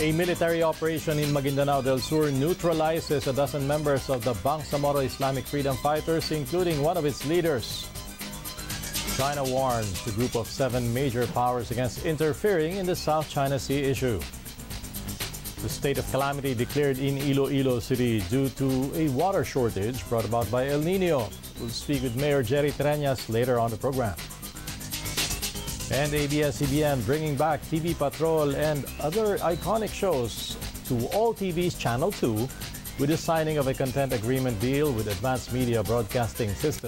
A military operation in Maguindanao del Sur neutralizes a dozen members of the Bangsamoro Islamic Freedom Fighters, including one of its leaders. China warns the group of 7 major powers against interfering in the South China Sea issue. The state of calamity declared in Iloilo City due to a water shortage brought about by El Nino. We'll speak with Mayor Jerry Treñas later on the program. And ABS-CBN bringing back TV Patrol and other iconic shows to All TV's Channel 2 with the signing of a content agreement deal with Advanced Media Broadcasting System.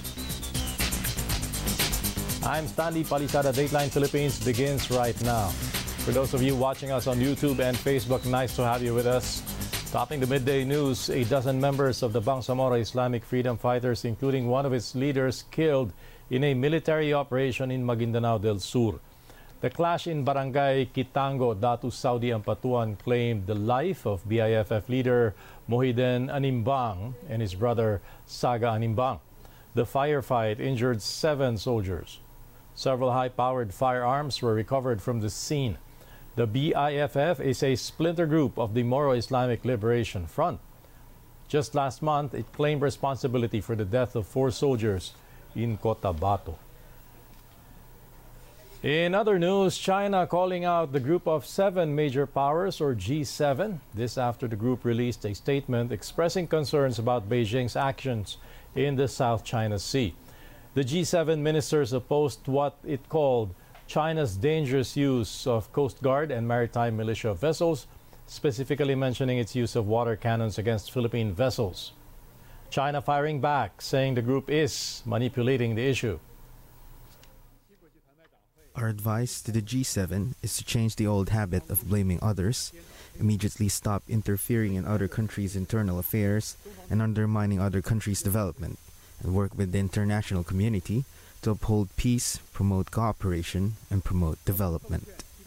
I'm Stanley Palisada. Dateline Philippines begins right now. For those of you watching us on YouTube and Facebook, nice to have you with us. Topping the midday news, a dozen members of the Bangsamoro Islamic Freedom Fighters, including one of its leaders, killed in a military operation in Maguindanao del Sur. The clash in Barangay Kitango, Datu Saudi Ampatuan, claimed the life of BIFF leader Mohiden Animbang and his brother Saga Animbang. The firefight injured 7 soldiers. Several high-powered firearms were recovered from the scene. The BIFF is a splinter group of the Moro Islamic Liberation Front. Just last month, it claimed responsibility for the death of 4 soldiers in Cotabato. In other news, China calling out the group of 7 major powers, or G7. This after the group released a statement expressing concerns about Beijing's actions in the South China Sea. The G7 ministers opposed what it called China's dangerous use of Coast Guard and maritime militia vessels, specifically mentioning its use of water cannons against Philippine vessels. China firing back, saying the group is manipulating the issue. Our advice to the G7 is to change the old habit of blaming others, immediately stop interfering in other countries' internal affairs and undermining other countries' development, and work with the international community to uphold peace, promote cooperation, and promote development.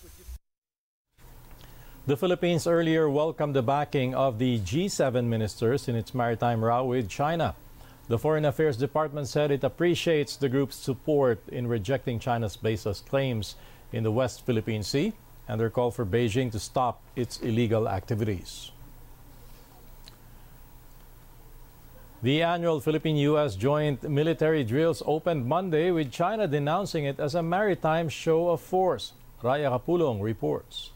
The Philippines earlier welcomed the backing of the G7 ministers in its maritime row with China. The Foreign Affairs Department said it appreciates the group's support in rejecting China's baseless claims in the West Philippine Sea and their call for Beijing to stop its illegal activities. The annual Philippine-U.S. joint military drills opened Monday with China denouncing it as a maritime show of force. Raya Capulong reports.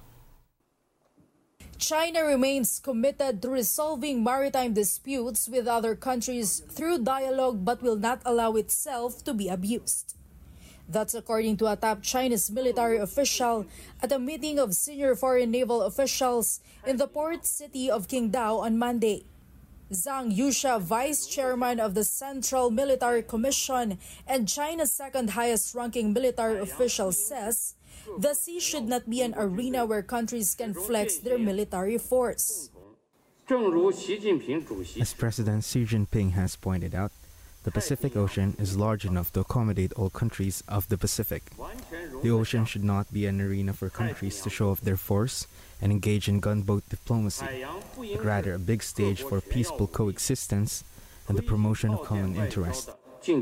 China remains committed to resolving maritime disputes with other countries through dialogue but will not allow itself to be abused. That's according to a top Chinese military official at a meeting of senior foreign naval officials in the port city of Qingdao on Monday. Zhang Yusha, vice chairman of the Central Military Commission and China's second highest ranking military official, says the sea should not be an arena where countries can flex their military force. As President Xi Jinping has pointed out, the Pacific Ocean is large enough to accommodate all countries of the Pacific. The ocean should not be an arena for countries to show off their force and engage in gunboat diplomacy, but rather a big stage for peaceful coexistence and the promotion of common interest.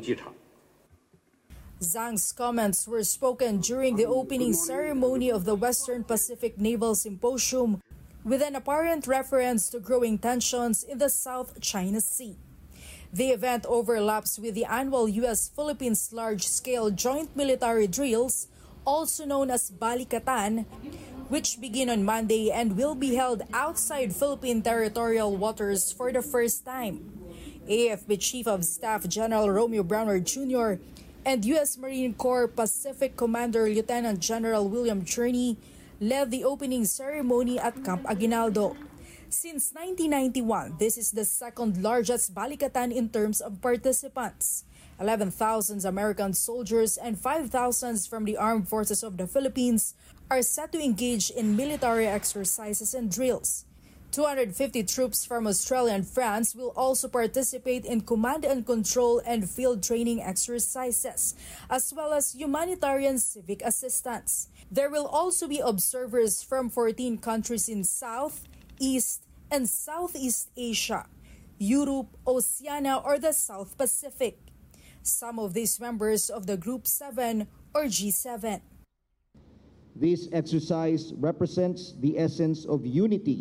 Zhang's comments were spoken during the opening ceremony of the Western Pacific Naval Symposium, with an apparent reference to growing tensions in the South China Sea. The event overlaps with the annual U.S.-Philippines large-scale joint military drills, also known as Balikatan, which begin on Monday and will be held outside Philippine territorial waters for the first time. AFP Chief of Staff General Romeo Browner Jr. and U.S. Marine Corps Pacific Commander Lieutenant General William Cherney led the opening ceremony at Camp Aguinaldo. Since 1991, this is the second largest Balikatan in terms of participants. 11,000 American soldiers and 5,000 from the Armed Forces of the Philippines are set to engage in military exercises and drills. 250 troops from Australia and France will also participate in command and control and field training exercises, as well as humanitarian civic assistance. There will also be observers from 14 countries in South, East, and Southeast Asia, Europe, Oceania, or the South Pacific. Some of these members of the Group 7 or G7. This exercise represents the essence of unity,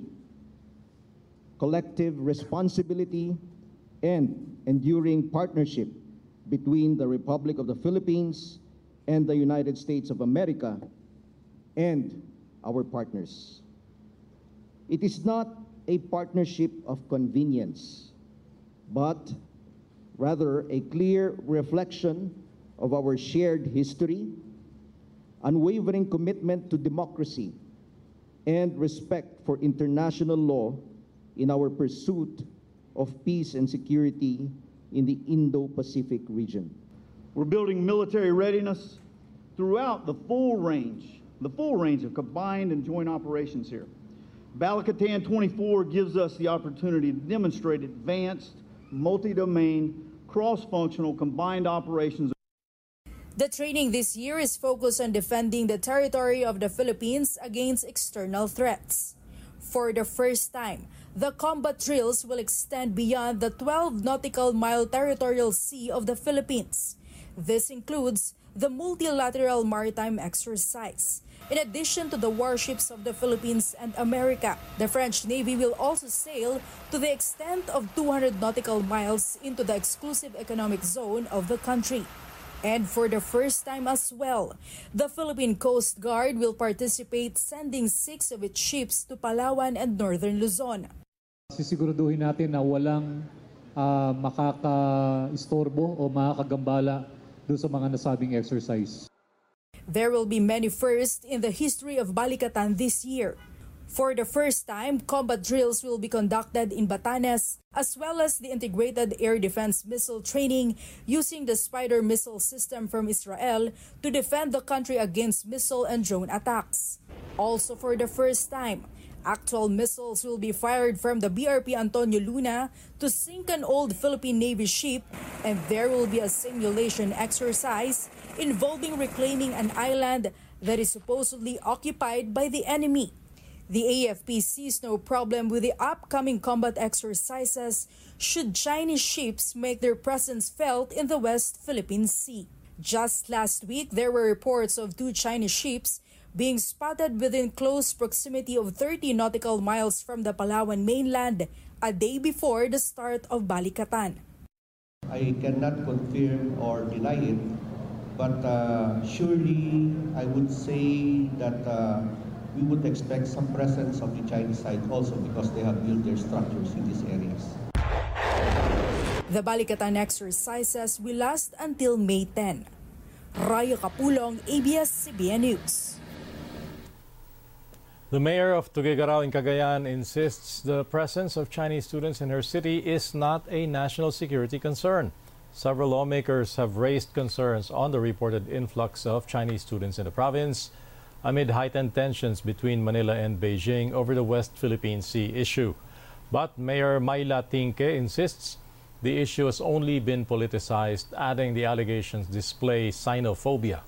collective responsibility, and enduring partnership between the Republic of the Philippines and the United States of America and our partners. It is not a partnership of convenience, but rather a clear reflection of our shared history, unwavering commitment to democracy, and respect for international law in our pursuit of peace and security in the Indo-Pacific region. We're building military readiness throughout the full range of combined and joint operations here. Balikatan 24 gives us the opportunity to demonstrate advanced, multi-domain, cross-functional combined operations. The training this year is focused on defending the territory of the Philippines against external threats. For the first time, the combat drills will extend beyond the 12 nautical mile territorial sea of the Philippines. This includes the multilateral maritime exercise. In addition to the warships of the Philippines and America, the French Navy will also sail to the extent of 200 nautical miles into the exclusive economic zone of the country. And for the first time as well, the Philippine Coast Guard will participate, sending 6 of its ships to Palawan and Northern Luzon. Sisiguraduhin natin na walang makaka-istorbo o makakagambala doon sa mga nasabing exercise. There will be many firsts in the history of Balikatan this year. For the first time, combat drills will be conducted in Batanes, as well as the integrated air defense missile training using the Spider missile system from Israel to defend the country against missile and drone attacks. Also for the first time, actual missiles will be fired from the BRP Antonio Luna to sink an old Philippine Navy ship, and there will be a simulation exercise involving reclaiming an island that is supposedly occupied by the enemy. The AFP sees no problem with the upcoming combat exercises should Chinese ships make their presence felt in the West Philippine Sea. Just last week, there were reports of 2 Chinese ships being spotted within close proximity of 30 nautical miles from the Palawan mainland a day before the start of Balikatan. I cannot confirm or deny it, but surely I would say that we would expect some presence of the Chinese side also because they have built their structures in these areas. The Balikatan exercises will last until May 10. Raya Kapulong, ABS-CBN News. The mayor of Tuguegarao in Cagayan insists the presence of Chinese students in her city is not a national security concern. Several lawmakers have raised concerns on the reported influx of Chinese students in the province amid heightened tensions between Manila and Beijing over the West Philippine Sea issue. But Mayor Myla Tinque insists the issue has only been politicized, adding the allegations display xenophobia.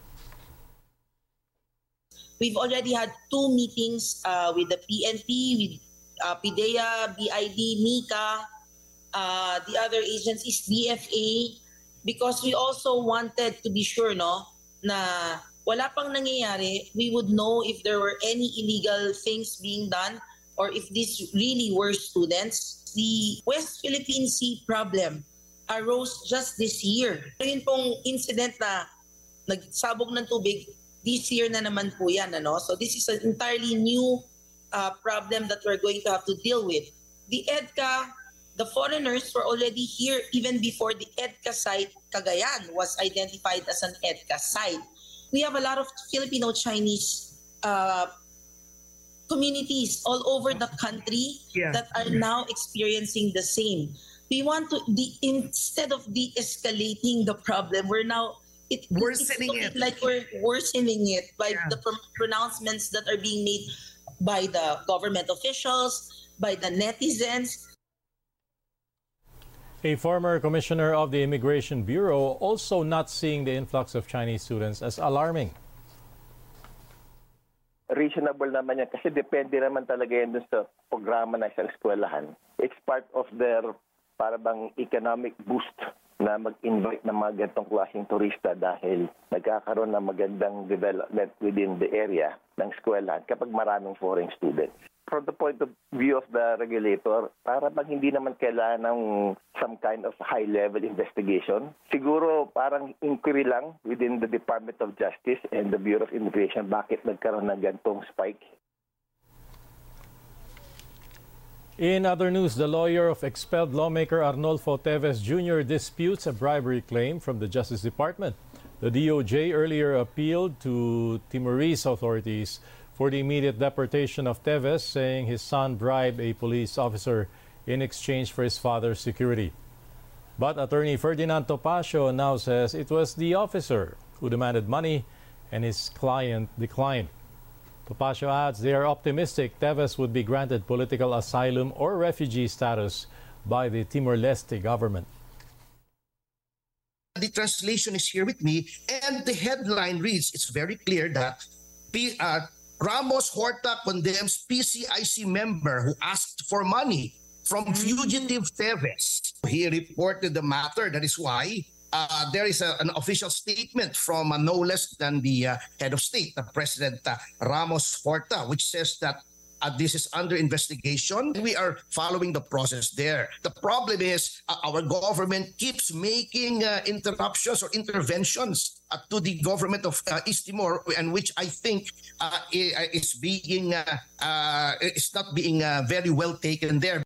We've already had 2 meetings with the PNP, with PIDEA, BID, NICA, the other agencies, DFA, because we also wanted to be sure na wala pang nangyayari, we would know if there were any illegal things being done or if these really were students. The West Philippine Sea problem arose just this year. Yun pong incident na nagsabog ng tubig, this year na naman po yan. So this is an entirely new problem that we're going to have to deal with. The EDCA, the foreigners were already here even before the EDCA site, Cagayan, was identified as an EDCA site. We have a lot of Filipino-Chinese communities all over the country that are now experiencing the same. We want to, instead of de-escalating the problem, we're now worsening it. Like we're worsening it by the pronouncements that are being made by the government officials, by the netizens. A former commissioner of the Immigration Bureau also not seeing the influx of Chinese students as alarming. Reasonable naman yan kasi depende naman talaga yan dun sa programa na sa eskwelahan. It's part of their para bang economic boost na mag-invite ng mga ganitong klaseng turista dahil nagkakaroon ng magandang development within the area ng eskwelahan kapag maraming foreign students. From the point of view of the regulator, para bang hindi naman kailangan ng some kind of high-level investigation, siguro parang inquiry lang within the Department of Justice and the Bureau of Immigration bakit nagkaroon ng ganitong spike. In other news, the lawyer of expelled lawmaker Arnolfo Teves Jr. disputes a bribery claim from the Justice Department. The DOJ earlier appealed to Timorese authorities for the immediate deportation of Teves, saying his son bribed a police officer in exchange for his father's security. But attorney Ferdinand Topacio now says it was the officer who demanded money and his client declined. Topacio adds they are optimistic Teves would be granted political asylum or refugee status by the Timor-Leste government. The translation is here with me, and the headline reads, it's very clear that Ramos Horta condemns PCIC member who asked for money from fugitive Teves. He reported the matter. That is why there is an official statement from no less than the head of state, President Ramos Horta, which says that this is under investigation. We are following the process there. The problem is our government keeps making interruptions or interventions to the government of East Timor, and which I think is not being very well taken there.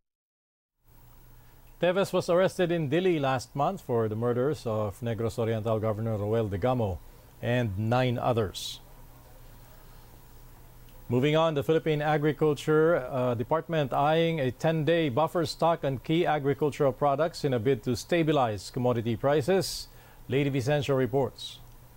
Teves was arrested in Dili last month for the murders of Negros Oriental Governor Roel Degamo and 9 others. Moving on, the Philippine Agriculture Department eyeing a 10-day buffer stock on key agricultural products in a bid to stabilize commodity prices. Lady Vicencio reports.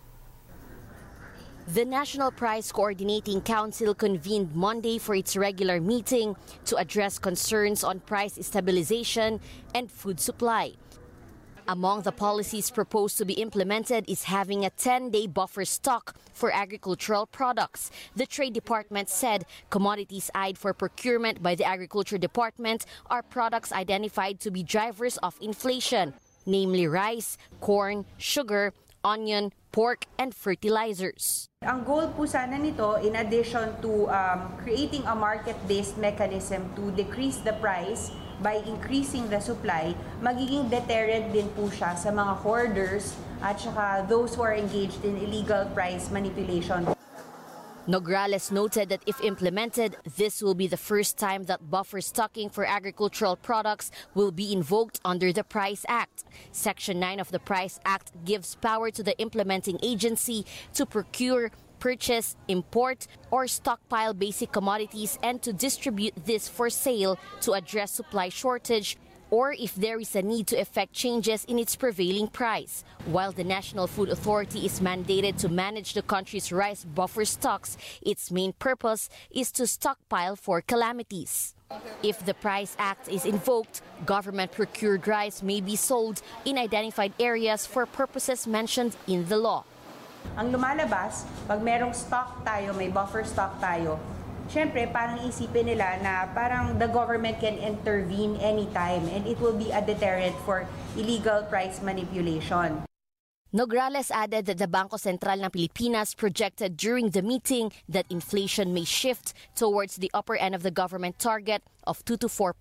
The National Price Coordinating Council convened Monday for its regular meeting to address concerns on price stabilization and food supply. Among the policies proposed to be implemented is having a 10-day buffer stock for agricultural products. The Trade Department said commodities eyed for procurement by the Agriculture Department are products identified to be drivers of inflation, namely rice, corn, sugar, onion, pork, and fertilizers. Ang goal po sana nito, in addition to creating a market-based mechanism to decrease the price by increasing the supply, magiging deterrent din po siya sa mga hoarders at saka those who are engaged in illegal price manipulation. Nograles noted that if implemented, this will be the first time that buffer stocking for agricultural products will be invoked under the Price Act. Section 9 of the Price Act gives power to the implementing agency to procure, purchase, import, or stockpile basic commodities and to distribute this for sale to address supply shortage or if there is a need to effect changes in its prevailing price. While the National Food Authority is mandated to manage the country's rice buffer stocks, its main purpose is to stockpile for calamities. If the Price Act is invoked, government-procured rice may be sold in identified areas for purposes mentioned in the law. Ang lumalabas, pag merong stock tayo, may buffer stock tayo, syempre, parang isipin nila na parang the government can intervene anytime and it will be a deterrent for illegal price manipulation. Nograles added that the Bangko Sentral ng Pilipinas projected during the meeting that inflation may shift towards the upper end of the government target of 2 to 4%,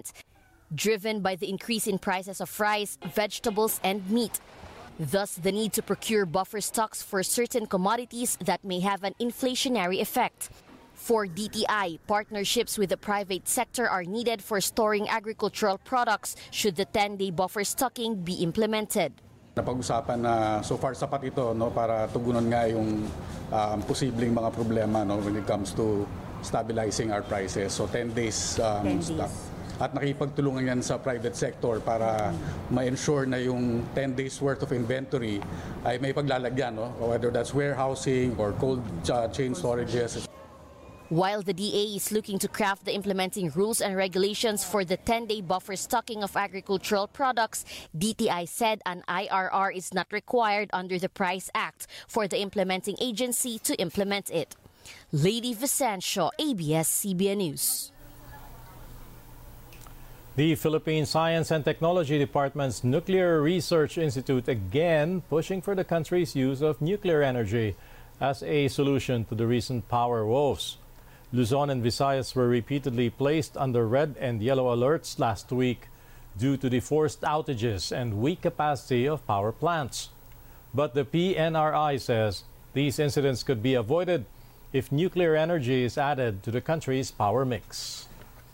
driven by the increase in prices of rice, vegetables, and meat. Thus, the need to procure buffer stocks for certain commodities that may have an inflationary effect. For DTI, partnerships with the private sector are needed for storing agricultural products should the 10-day buffer stocking be implemented. Napag-usapan na so far sapat ito para tugunan nga yung posibleng mga problema when it comes to stabilizing our prices. So 10 days stock. At nakipagtulungan yan sa private sector para ma-ensure na yung 10 days worth of inventory ay may paglalagyan, whether that's warehousing or cold chain storages. While the DA is looking to craft the implementing rules and regulations for the 10-day buffer stocking of agricultural products, DTI said an IRR is not required under the Price Act for the implementing agency to implement it. Lady Vicencio, ABS-CBN News. The Philippine Science and Technology Department's Nuclear Research Institute again pushing for the country's use of nuclear energy as a solution to the recent power woes. Luzon and Visayas were repeatedly placed under red and yellow alerts last week due to the forced outages and weak capacity of power plants. But the PNRI says these incidents could be avoided if nuclear energy is added to the country's power mix.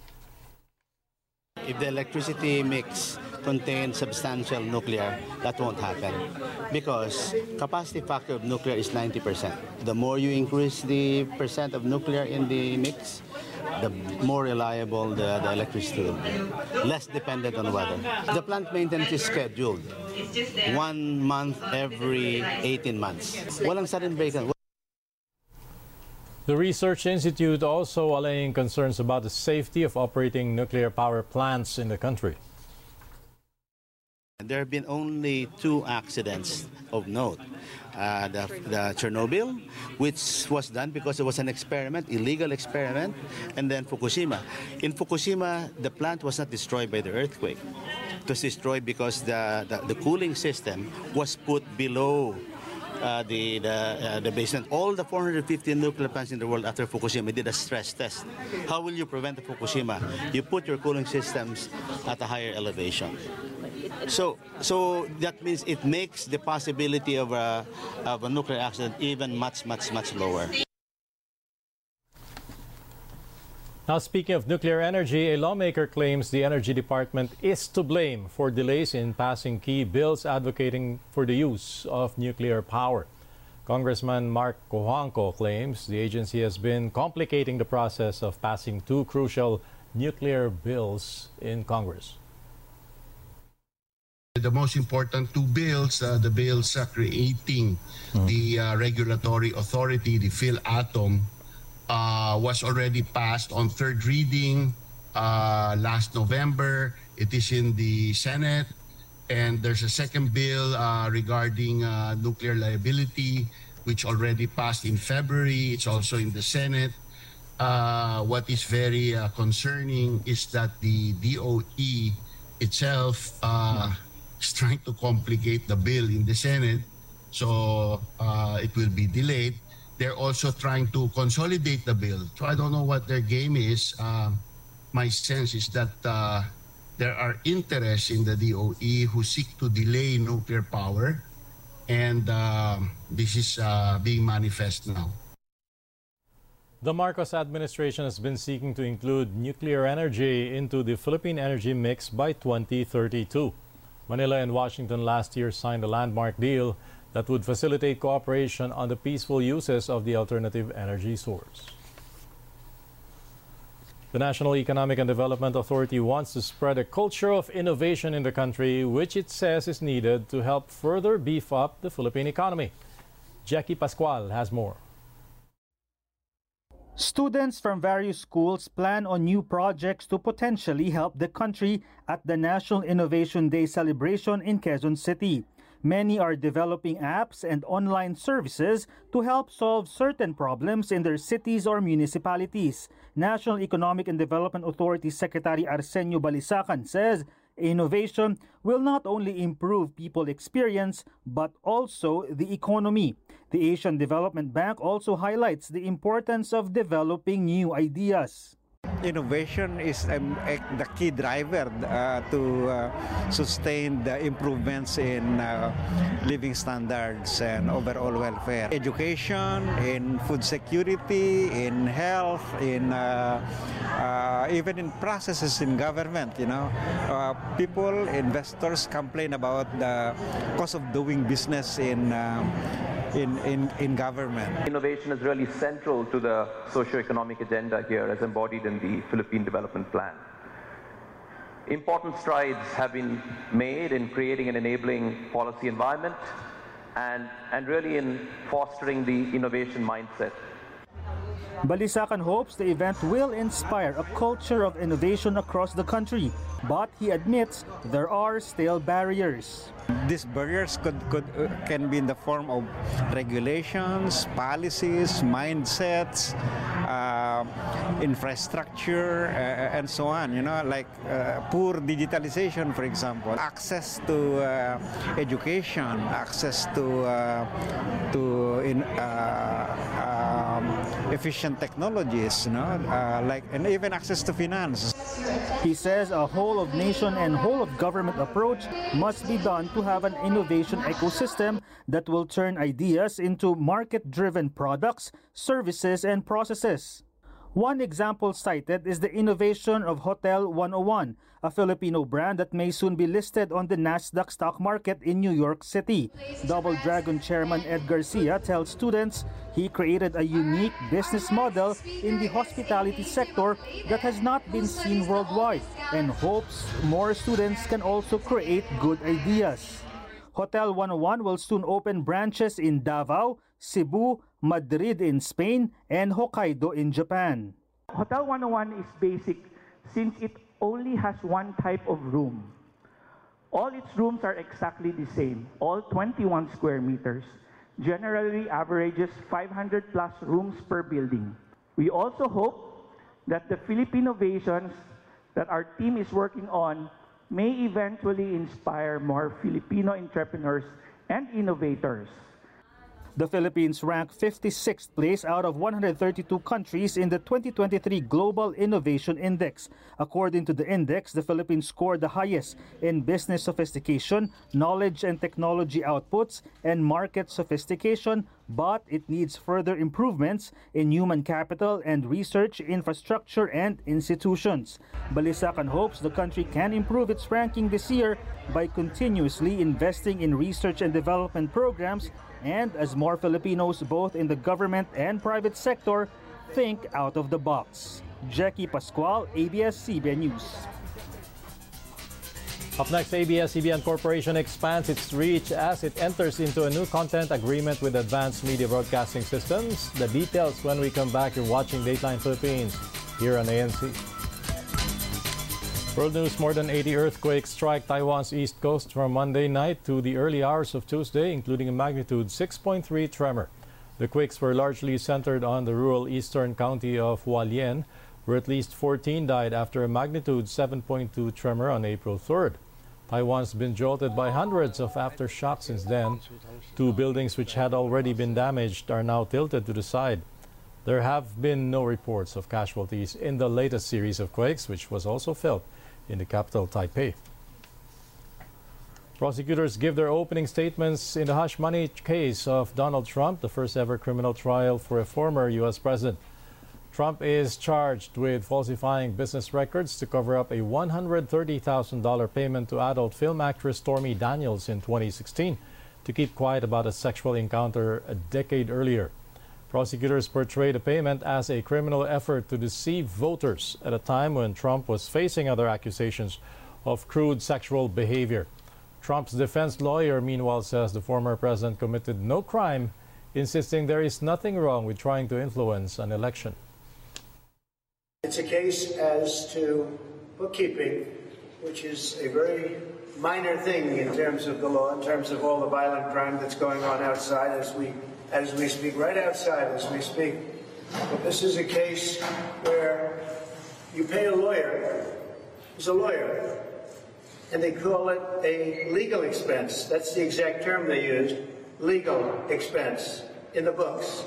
If the electricity mix contains substantial nuclear, that won't happen because capacity factor of nuclear is 90%. The more you increase the percent of nuclear in the mix, the more reliable the electricity will be, less dependent on weather. The plant maintenance is scheduled 1 month every 18 months. Walang sudden break. The Research Institute also allaying concerns about the safety of operating nuclear power plants in the country. There have been only 2 accidents of note. The Chernobyl, which was done because it was an experiment, illegal experiment, and then Fukushima. In Fukushima, the plant was not destroyed by the earthquake. It was destroyed because the cooling system was put below the basement. All the 450 nuclear plants in the world after Fukushima did a stress test. How will you prevent the Fukushima? You put your cooling systems at a higher elevation. So that means it makes the possibility of a nuclear accident even much lower. Now, speaking of nuclear energy, a lawmaker claims the Energy Department is to blame for delays in passing key bills advocating for the use of nuclear power. Congressman Mark Cojuangco claims the agency has been complicating the process of passing 2 crucial nuclear bills in Congress. The most important 2 bills, the bills creating the regulatory authority, the PhilAtom, was already passed on 3rd reading last November. It is in the Senate, and there's a second bill regarding nuclear liability, which already passed in February. It's also in the Senate. What is very concerning is that the DOE itself is trying to complicate the bill in the Senate, so it will be delayed. They're also trying to consolidate the bill. So I don't know what their game is. My sense is that there are interests in the DOE who seek to delay nuclear power, and this is being manifest now. The Marcos administration has been seeking to include nuclear energy into the Philippine energy mix by 2032. Manila and Washington last year signed a landmark deal that would facilitate cooperation on the peaceful uses of the alternative energy source. The National Economic and Development Authority wants to spread a culture of innovation in the country, which it says is needed to help further beef up the Philippine economy. Jackie Pascual has more. Students from various schools plan on new projects to potentially help the country at the National Innovation Day celebration in Quezon City. Many are developing apps and online services to help solve certain problems in their cities or municipalities. National Economic and Development Authority Secretary Arsenio Balisacan says innovation will not only improve people's experience but also the economy. The Asian Development Bank also highlights the importance of developing new ideas. Innovation is the key driver to sustain the improvements in living standards and overall welfare. Education, in food security, in health, in even in processes in government. People, investors complain about the cost of doing business in government. Innovation is really central to the socio-economic agenda here as embodied in the Philippine Development Plan. Important strides have been made in creating an enabling policy environment and really in fostering the innovation mindset. Balisacan hopes the event will inspire a culture of innovation across the country, but he admits there are still barriers. These barriers can be in the form of regulations, policies, mindsets, infrastructure and so on, like poor digitalization, for example, access to education, access to efficient technologies, and even access to finance. He says a whole of nation and whole of government approach must be done to have an innovation ecosystem that will turn ideas into market-driven products, services, and processes. One example cited is the innovation of Hotel 101, a Filipino brand that may soon be listed on the Nasdaq stock market in New York City. Double Dragon chairman Ed Garcia tells students he created a unique business model in the hospitality sector that has not been seen worldwide and hopes more students can also create good ideas. Hotel 101 will soon open branches in Davao, Cebu, Madrid in Spain, and Hokkaido in Japan. Hotel 101 is basic since it only has one type of room. All its rooms are exactly the same, all 21 square meters. Generally averages 500 plus rooms per building. We also hope that the Filipino innovations that our team is working on may eventually inspire more Filipino entrepreneurs and innovators. The Philippines ranked 56th place out of 132 countries in the 2023 Global Innovation Index. According to the index, the Philippines scored the highest in business sophistication, knowledge and technology outputs, and market sophistication, but it needs further improvements in human capital and research infrastructure and institutions. Balisacan hopes the country can improve its ranking this year by continuously investing in research and development programs and as more Filipinos, both in the government and private sector, think out of the box. Jackie Pascual, ABS-CBN News. Up next, ABS-CBN Corporation expands its reach as it enters into a new content agreement with Advanced Media Broadcasting Systems. The details when we come back. You're watching Dateline Philippines here on ANC. World news: more than 80 earthquakes strike Taiwan's east coast from Monday night to the early hours of Tuesday, including a magnitude 6.3 tremor. The quakes were largely centered on the rural eastern county of Hualien, where at least 14 died after a magnitude 7.2 tremor on April 3rd. Taiwan's been jolted by hundreds of aftershocks since then. Two buildings which had already been damaged are now tilted to the side. There have been no reports of casualties in the latest series of quakes, which was also felt in the capital, Taipei. Prosecutors give their opening statements in the hush money case of Donald Trump, the first ever criminal trial for a former U.S. president. Trump is charged with falsifying business records to cover up a $130,000 payment to adult film actress Stormy Daniels in 2016 to keep quiet about a sexual encounter a decade earlier. Prosecutors portray the payment as a criminal effort to deceive voters at a time when Trump was facing other accusations of crude sexual behavior. Trump's defense lawyer, meanwhile, says the former president committed no crime, insisting there is nothing wrong with trying to influence an election. It's a case as to bookkeeping, which is a very minor thing in terms of the law, in terms of all the violent crime that's going on outside as we speak, right outside as we speak. But this is a case where you pay a lawyer who's a lawyer, and they call it a legal expense. That's the exact term they used, legal expense, in the books.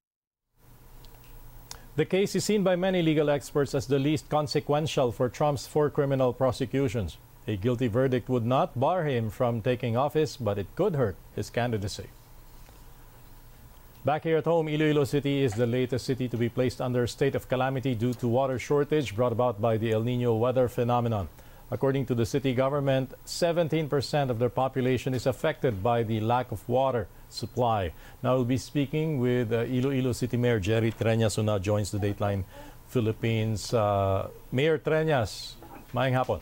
The case is seen by many legal experts as the least consequential for Trump's 4 criminal prosecutions. A guilty verdict would not bar him from taking office, but it could hurt his candidacy. Back here at home, Iloilo City is the latest city to be placed under a state of calamity due to water shortage brought about by the El Nino weather phenomenon. According to the city government, 17% of their population is affected by the lack of water supply. Now we'll be speaking with Iloilo City Mayor Jerry Treñas, who now joins the Dateline Philippines. Mayor Treñas, mayang hapon.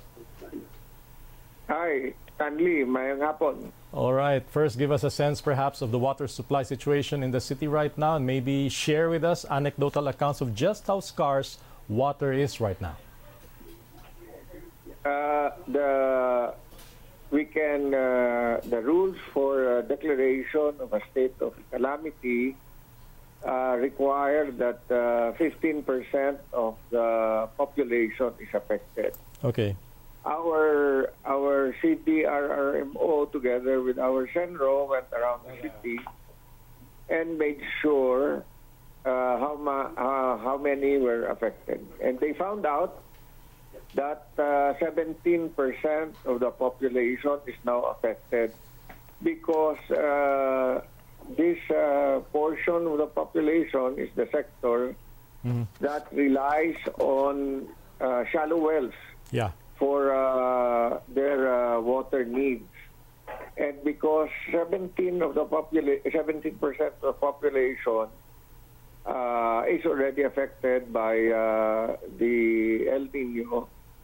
Hi, Stanley, mayang hapon. All right, first give us a sense perhaps of the water supply situation in the city right now, and maybe share with us anecdotal accounts of just how scarce water is right now. The rules for declaration of a state of calamity require that 15% of the population is affected. Okay. Our CDRRMO together with our CENRO went around the city and made sure how many were affected. And they found out that 17% of the population is now affected because this portion of the population is the sector that relies on shallow wells for their water needs. And because 17% of the population is already affected by the El Nino,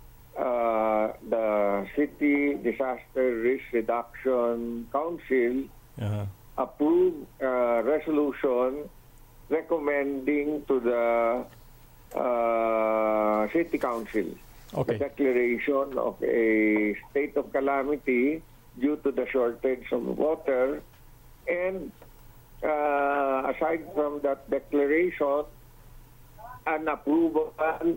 the City Disaster Risk Reduction Council approved a resolution recommending to the City Council the declaration of a state of calamity due to the shortage of water. And aside from that declaration, an approval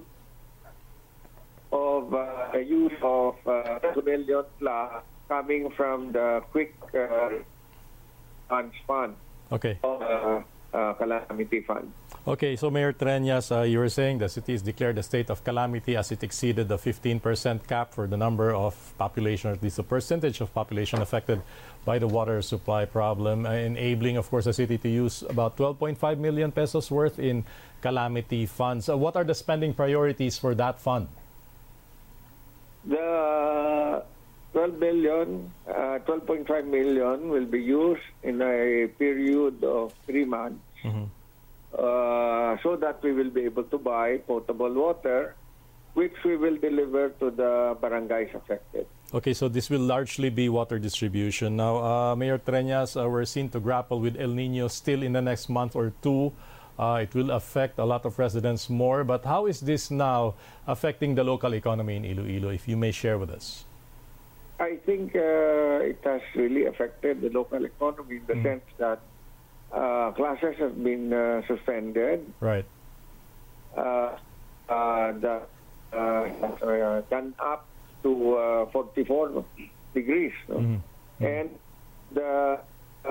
of the use of 2 million coming from the Quick Funds Fund of Calamity Fund. Okay, so Mayor Treñas, you were saying the city has declared a state of calamity as it exceeded the 15% cap for the number of population, or at least the percentage of population affected by the water supply problem, enabling, of course, the city to use about 12.5 million pesos worth in calamity funds. What are the spending priorities for that fund? The 12.5 million will be used in a period of 3 months. So that we will be able to buy potable water, which we will deliver to the barangays affected. Okay, so this will largely be water distribution. Now, Mayor Treñas, we're seen to grapple with El Nino still in the next month or two. It will affect a lot of residents more. But how is this now affecting the local economy in Iloilo, if you may share with us? I think it has really affected the local economy in the sense that classes have been suspended. Right. Gone up to 44 degrees. And the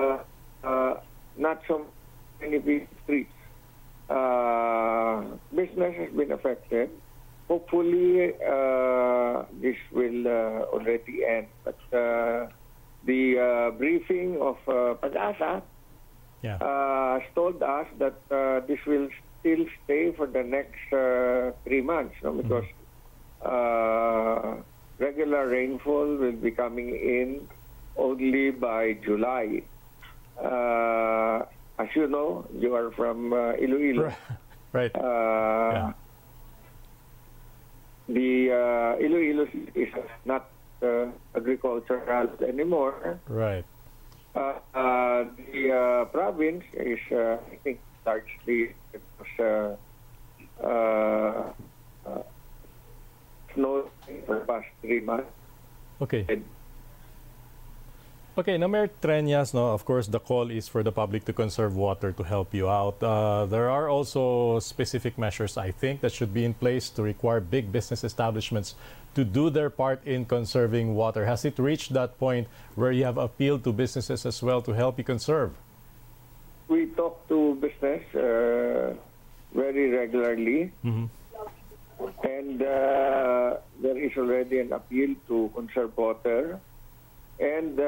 not so many streets. Business has been affected. Hopefully, this will already end. But the briefing of Pag-asa has told us that this will still stay for the next 3 months, because regular rainfall will be coming in only by July. As you know, you are from Iloilo. Right. The Iloilo is not agricultural anymore. Right. The province is, I think, largely snow for the past 3 months. Okay. Okay, now Mayor Treñas, of course, the call is for the public to conserve water to help you out. There are also specific measures, I think, that should be in place to require big business establishments to do their part in conserving water. Has it reached that point where you have appealed to businesses as well to help you conserve? We talk to business very regularly. And there is already an appeal to conserve water. And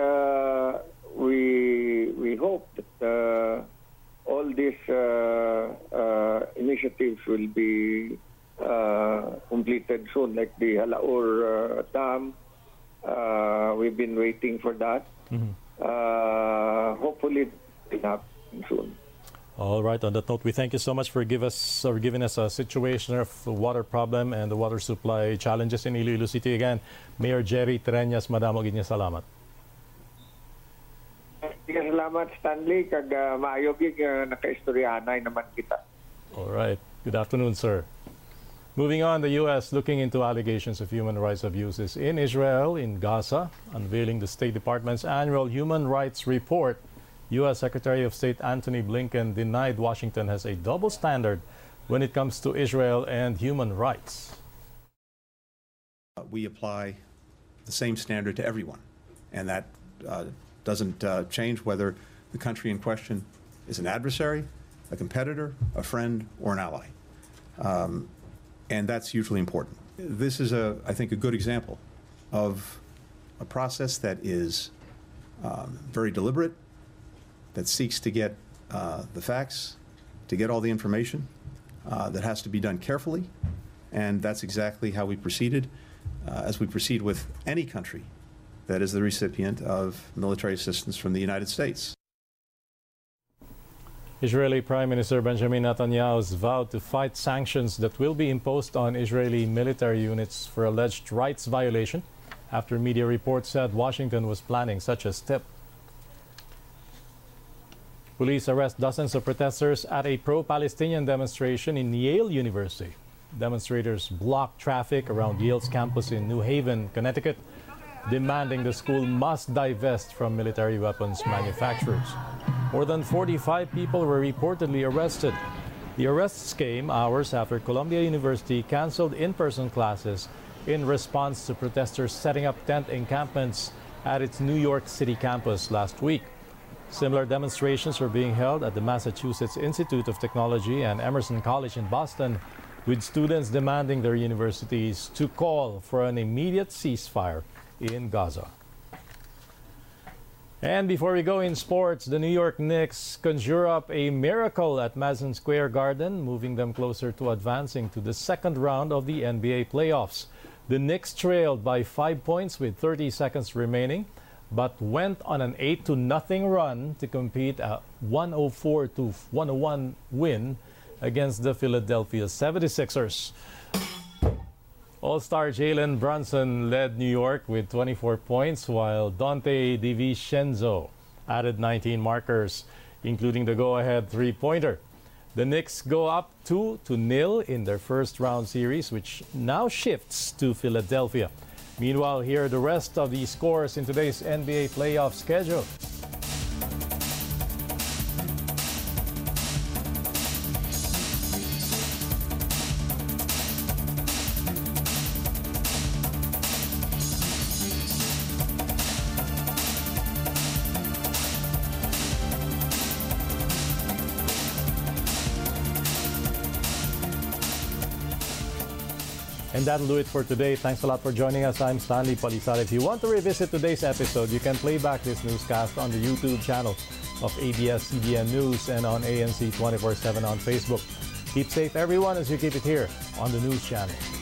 we hope that all these initiatives will be completed soon, like the Halaur Dam. We've been waiting for that. Hopefully it will happen soon. All right. On that note, we thank you so much for giving us a situation of the water problem and the water supply challenges in Iloilo City. Again, Mayor Jerry Treñas, madamo ginya salamat. Salamat, Stanley. Kag maayo gig nakaistoryanay naman kita. All right. Good afternoon, sir. Moving on, the U.S. looking into allegations of human rights abuses in Israel, in Gaza, unveiling the State Department's annual human rights report U.S. Secretary of State Antony Blinken denied Washington has a double standard when it comes to Israel and human rights. We apply the same standard to everyone, and that doesn't change whether the country in question is an adversary, a competitor, a friend, or an ally. And that's hugely important. This is, I think, a good example of a process that is very deliberate, that seeks to get the facts, to get all the information, that has to be done carefully, and that's exactly how we proceeded, as we proceed with any country that is the recipient of military assistance from the United States. Israeli Prime Minister Benjamin Netanyahu's vowed to fight sanctions that will be imposed on Israeli military units for alleged rights violation after media reports said Washington was planning such a step. Police arrest dozens of protesters at a pro-Palestinian demonstration in Yale University. Demonstrators blocked traffic around Yale's campus in New Haven, Connecticut, demanding the school must divest from military weapons manufacturers. More than 45 people were reportedly arrested. The arrests came hours after Columbia University canceled in-person classes in response to protesters setting up tent encampments at its New York City campus last week. Similar demonstrations were being held at the Massachusetts Institute of Technology and Emerson College in Boston, with students demanding their universities to call for an immediate ceasefire in Gaza. And before we go in sports, the New York Knicks conjure up a miracle at Madison Square Garden, moving them closer to advancing to the second round of the NBA playoffs. The Knicks trailed by 5 points with 30 seconds remaining, but went on an 8-0 run to compete a 104-101 win against the Philadelphia 76ers. All-star Jalen Brunson led New York with 24 points, while Dante DiVincenzo added 19 markers, including the go-ahead three-pointer. The Knicks go up 2-0 in their first-round series, which now shifts to Philadelphia. Meanwhile, here are the rest of the scores in today's NBA playoff schedule. And that'll do it for today. Thanks a lot for joining us. I'm Stanley Palisada. If you want to revisit today's episode, you can play back this newscast on the YouTube channel of ABS-CBN News and on ANC 24/7 on Facebook. Keep safe, everyone, as you keep it here on the News Channel.